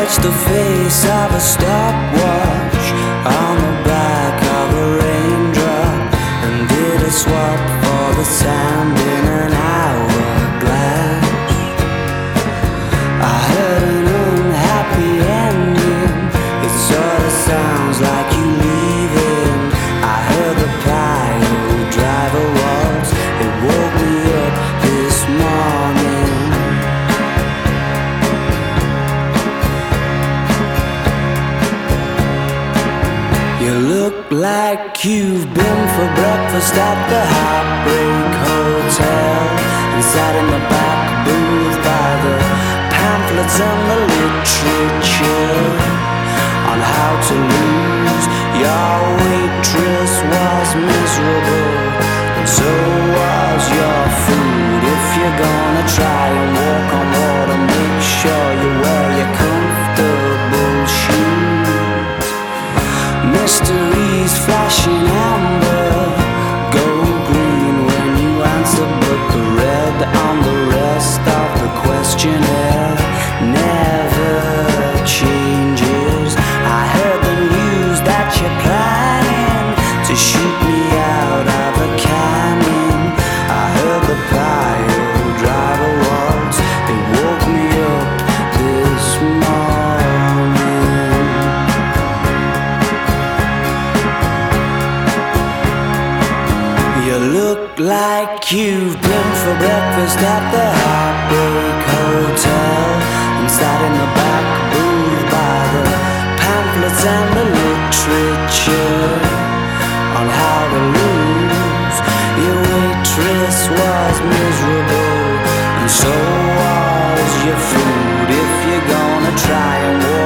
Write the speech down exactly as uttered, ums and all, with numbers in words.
sketched the face of a stopwatch on the back of a raindrop, and did a swap for the sand in an hourglass. I heard an unhappy ending. It sort of sounds like you leaving. I heard the pile driver waltz. It woke me up this morning. You look like you've been for breakfast at the Heartbreak Hotel, and sat in the back booth by the pamphlets and the literature on how to lose. Your waitress was miserable, and so was your food. If you're gonna try and walk on water, make sure you wear your comfortable shoes. Mysteries flashing amber, gold green when you answer, but the red on the rest of the questionnaire never changes. I heard the news that you're planning to shoot me out of a cannon. I heard the pile driver waltz. They woke me up this morning. You look like you've been for breakfast at the Heartbreak Hotel, and sat in the back booth by the pamphlets and the literature on how to lose. Your waitress was miserable, and so was your food. If you're gonna try and